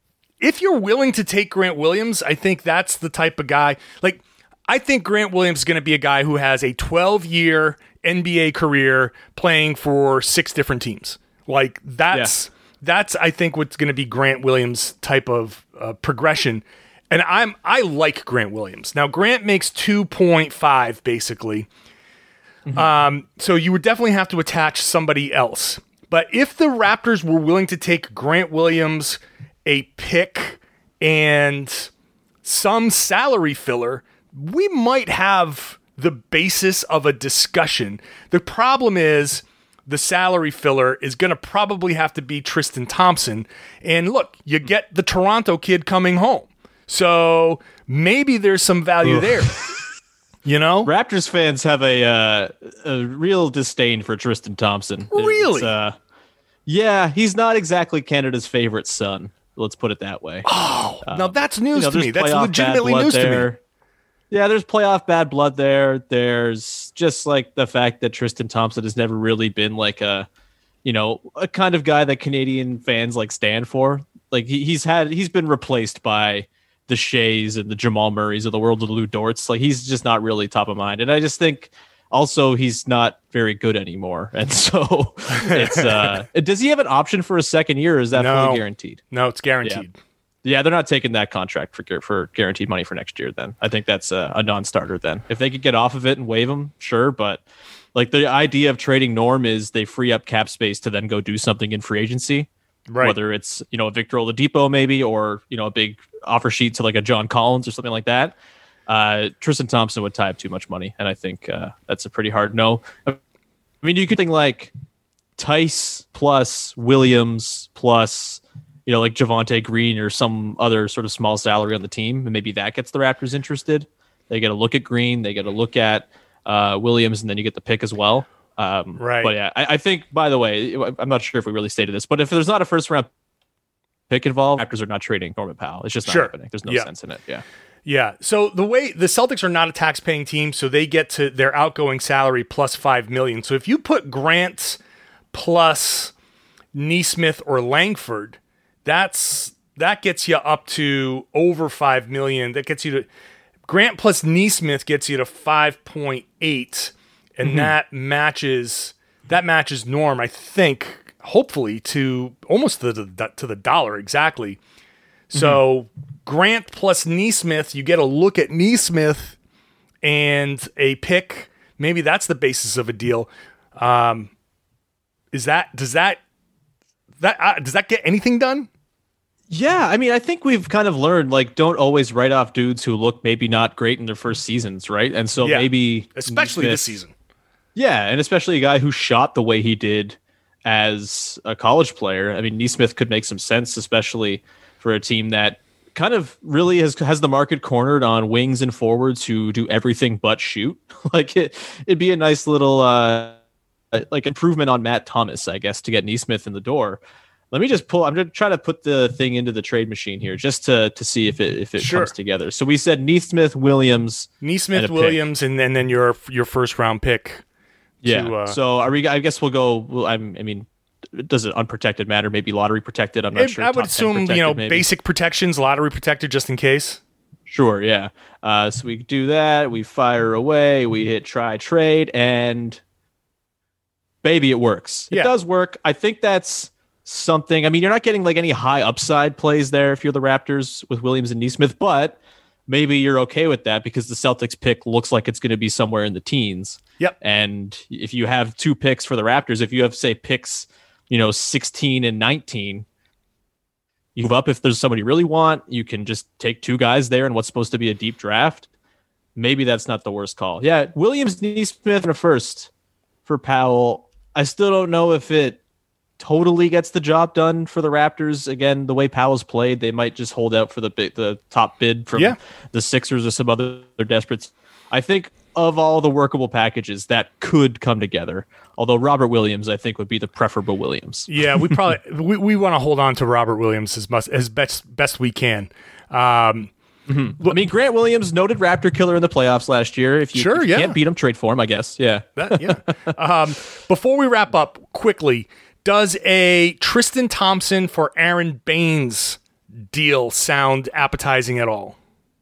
if you're willing to take Grant Williams, I think that's the type of guy. Like, I think Grant Williams is going to be a guy who has a twelve-year N B A career playing for six different teams. Like, that's... Yeah. That's, I think, what's going to be Grant Williams' type of uh, progression. And I'm I like Grant Williams. Now, Grant makes two point five, basically. Mm-hmm. Um, so you would definitely have to attach somebody else. But if the Raptors were willing to take Grant Williams, a pick, and some salary filler, we might have the basis of a discussion. The problem is, the salary filler is going to probably have to be Tristan Thompson. And look, you get the Toronto kid coming home. So maybe there's some value Oof. there. You know? Raptors fans have a uh, a real disdain for Tristan Thompson. Really? Uh, yeah, he's not exactly Canada's favorite son. Let's put it that way. Oh, um, now that's news you know, to me. That's legitimately news there. to me. Yeah, there's playoff bad blood there. There's just like the fact that Tristan Thompson has never really been like a, you know, a kind of guy that Canadian fans like stand for. Like he, he's had, he's been replaced by the Shays and the Jamal Murrays of the world, of the Lou Dorts. Like he's just not really top of mind. And I just think also he's not very good anymore. And so it's, uh, does he have an option for a second year? Or is that no. fully guaranteed? No, it's guaranteed. Yeah. Yeah, they're not taking that contract for for guaranteed money for next year then. I think that's a, a non-starter then. If they could get off of it and waive him, sure. But like the idea of trading Norm is they free up cap space to then go do something in free agency. Right. Whether it's, you know, a Victor Oladipo maybe, or, you know, a big offer sheet to like a John Collins or something like that. Uh, Tristan Thompson would tie up too much money. And I think uh, that's a pretty hard no. I mean, you could think like Tice plus Williams plus... you know, like Javonte Green or some other sort of small salary on the team. And maybe that gets the Raptors interested. They get a look at Green. They get a look at uh, Williams, and then you get the pick as well. Um, right. But yeah, I, I think, by the way, I'm not sure if we really stated this, but if there's not a first round pick involved, Raptors are not trading Norman Powell. It's just not sure. happening. There's no yeah. sense in it. Yeah. Yeah. So the way the Celtics are not a tax paying team, so they get to their outgoing salary plus five million dollars. So if you put Grant plus Nesmith or Langford, That's that gets you up to over five million. That gets you to Grant plus Nesmith gets you to five point eight, and mm-hmm. that matches that matches Norm. I think hopefully to almost to the to the dollar exactly. So mm-hmm. Grant plus Nesmith, you get a look at Nesmith and a pick. Maybe that's the basis of a deal. Um, is that does that that uh, does that get anything done? Yeah, I mean, I think we've kind of learned, like, don't always write off dudes who look maybe not great in their first seasons, right? And so yeah, maybe... especially Nesmith, this season. Yeah, and especially a guy who shot the way he did as a college player. I mean, Nesmith could make some sense, especially for a team that kind of really has has the market cornered on wings and forwards who do everything but shoot. Like it, it'd be a nice little uh, like improvement on Matt Thomas, I guess, to get Nesmith in the door. Let me just pull. I'm going to try to put the thing into the trade machine here, just to to see if it if it sure. comes together. So we said Nesmith, Williams, Nesmith, and Williams, and, and then your your first round pick. Yeah. To, uh, so are we? I guess we'll go. Well, I'm. I mean, does it unprotected matter? Maybe lottery protected. I'm not it, sure. I would assume you know maybe. Basic protections, lottery protected, just in case. Sure. Yeah. Uh, so we do that. We fire away. We hit try trade, and baby, it works. It yeah. does work. I think that's something. I mean, you're not getting like any high upside plays there if you're the Raptors with Williams and Nesmith, but maybe you're okay with that because the Celtics pick looks like it's going to be somewhere in the teens. Yep. And if you have two picks for the Raptors, if you have, say, picks, you know, sixteen and nineteen, you move up if there's somebody you really want. You can just take two guys there in what's supposed to be a deep draft. Maybe that's not the worst call. Yeah, Williams, Nesmith, and a first for Powell. I still don't know if it totally gets the job done for the Raptors. Again, the way Powell's played, they might just hold out for the big, the top bid from yeah. the Sixers or some other desperate. I think of all the workable packages that could come together, although Robert Williams, I think, would be the preferable Williams. Yeah, we probably we, we want to hold on to Robert Williams as much as best best we can. Um, mm-hmm. look, I mean, Grant Williams, noted Raptor killer in the playoffs last year. If you, sure, if you yeah. can't beat him, trade for him, I guess. Yeah, that, yeah. um, before we wrap up, quickly. Does a Tristan Thompson for Aaron Baines deal sound appetizing at all?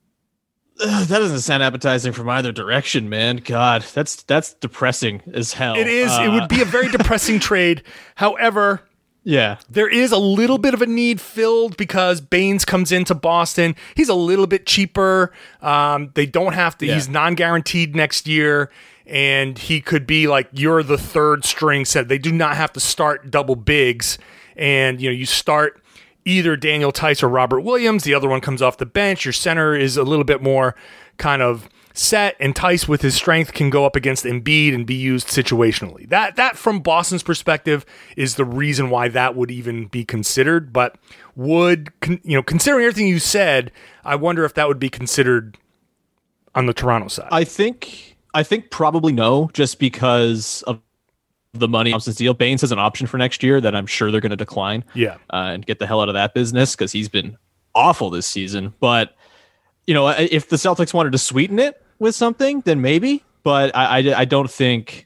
Ugh, that doesn't sound appetizing from either direction, man. God, that's that's depressing as hell. It is. Uh, it would be a very depressing trade. However, yeah, there is a little bit of a need filled because Baines comes into Boston. He's a little bit cheaper. Um, they don't have to. Yeah. He's non-guaranteed next year. And he could be like, you're the third string set. They do not have to start double bigs. And, you know, you start either Daniel Tice or Robert Williams. The other one comes off the bench. Your center is a little bit more kind of set. And Tice, with his strength, can go up against Embiid and be used situationally. That, that from Boston's perspective, is the reason why that would even be considered. But would, you know, considering everything you said, I wonder if that would be considered on the Toronto side. I think... I think probably no, just because of the money Thompson's deal. Baines has an option for next year that I'm sure they're going to decline. Yeah, uh, and get the hell out of that business because he's been awful this season. But you know, if the Celtics wanted to sweeten it with something, then maybe. But I, I, I don't think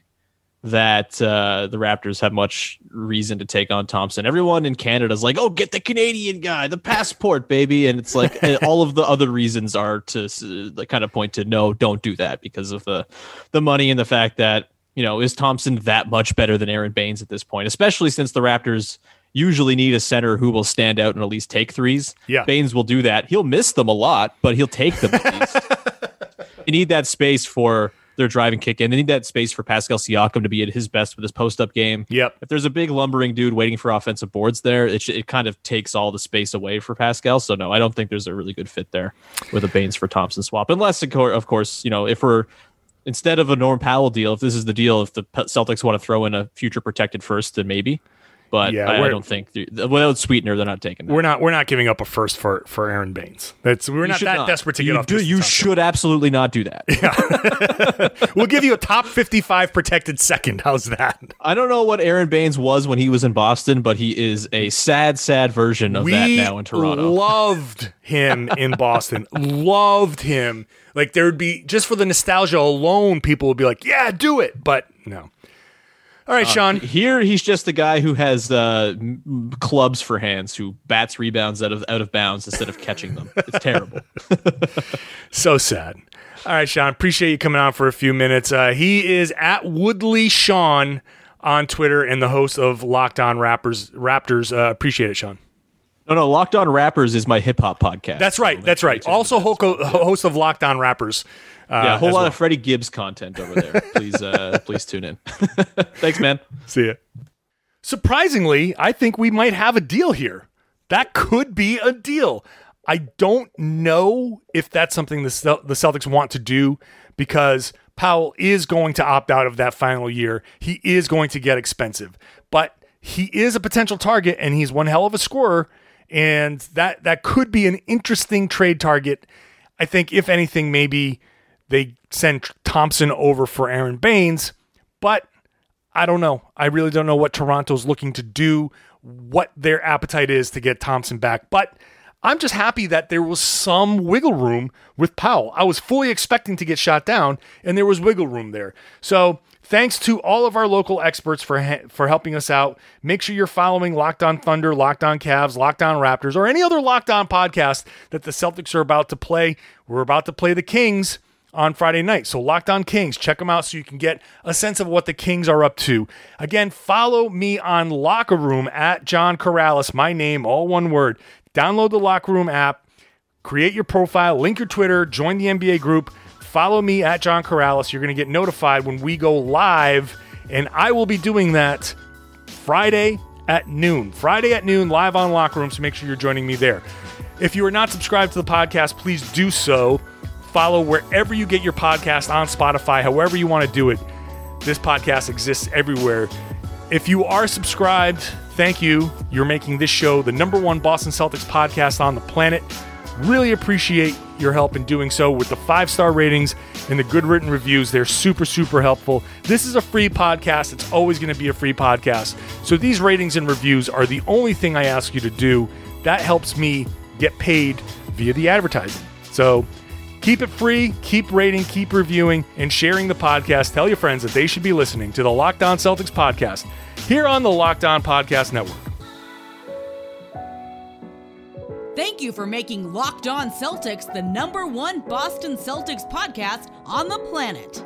that uh, the Raptors have much reason to take on Thompson. Everyone in Canada is like, oh, get the Canadian guy, the passport, baby. And it's like all of the other reasons are to uh, kind of point to no, don't do that because of the, the money and the fact that, you know, is Thompson that much better than Aaron Baines at this point, especially since the Raptors usually need a center who will stand out and at least take threes. Yeah. Baines will do that. He'll miss them a lot, but he'll take them at least. You need that space for their driving kick in. They need that space for Pascal Siakam to be at his best with his post-up game. Yep. If there's a big lumbering dude waiting for offensive boards there, it, it kind of takes all the space away for Pascal. So no, I don't think there's a really good fit there with a Baines for Thompson swap. Unless, of course, you know, if we're instead of a Norm Powell deal, if this is the deal, if the Celtics want to throw in a future protected first, then maybe. But yeah, I, I don't think the, without sweetener they're not taking that. We're not we're not giving up a first for, for Aaron Baines. That's we're you not that not. desperate to you get off. Do, you should absolutely not do that. Yeah. We'll give you a top fifty-five protected second. How's that? I don't know what Aaron Baines was when he was in Boston, but he is a sad, sad version of we that now in Toronto. Loved him in Boston. Loved him. Like there would be just for the nostalgia alone, people would be like, "Yeah, do it." But no. All right, Sean. Uh, here, he's just a guy who has uh, m- clubs for hands, who bats rebounds out of out of bounds instead of catching them. It's terrible. So sad. All right, Sean. Appreciate you coming on for a few minutes. Uh, he is at Woodley Sean on Twitter and the host of Locked On Rappers, Raptors. Uh, appreciate it, Sean. No, no. Locked On Rappers is my hip hop podcast. That's right. That's right. Also, ho- host of Locked On Rappers. Uh, yeah, a whole lot well. of Freddie Gibbs content over there. Please, uh, please tune in. Thanks, man. See ya. Surprisingly, I think we might have a deal here. That could be a deal. I don't know if that's something the Cel- the Celtics want to do because Powell is going to opt out of that final year. He is going to get expensive, but he is a potential target, and he's one hell of a scorer. And that, that could be an interesting trade target. I think, if anything, maybe they send Thompson over for Aaron Baines, but I don't know. I really don't know what Toronto's looking to do, what their appetite is to get Thompson back. But I'm just happy that there was some wiggle room with Powell. I was fully expecting to get shot down, and there was wiggle room there. So thanks to all of our local experts for for helping us out. Make sure you're following Locked On Thunder, Locked On Cavs, Locked On Raptors, or any other Locked On podcast that the Celtics are about to play. We're about to play the Kings on Friday night. So Locked On Kings, check them out so you can get a sense of what the Kings are up to. Again, follow me on Locker Room at John Corrales, my name, all one word. Download the Locker Room app, create your profile, link your Twitter, join the N B A group. Follow me at John Corrales. You're going to get notified when we go live, and I will be doing that Friday at noon. Friday at noon, live on Locker Room, so make sure you're joining me there. If you are not subscribed to the podcast, please do so. Follow wherever you get your podcast, on Spotify, however you want to do it. This podcast exists everywhere. If you are subscribed, thank you. You're making this show the number one Boston Celtics podcast on the planet. Really appreciate your help in doing so with the five-star ratings and the good written reviews. They're super, super helpful. This is a free podcast. It's always going to be a free podcast. So these ratings and reviews are the only thing I ask you to do. That helps me get paid via the advertising. So keep it free, keep rating, keep reviewing, and sharing the podcast. Tell your friends that they should be listening to the Locked On Celtics podcast here on the Locked On Podcast Network. Thank you for making Locked On Celtics the number one Boston Celtics podcast on the planet.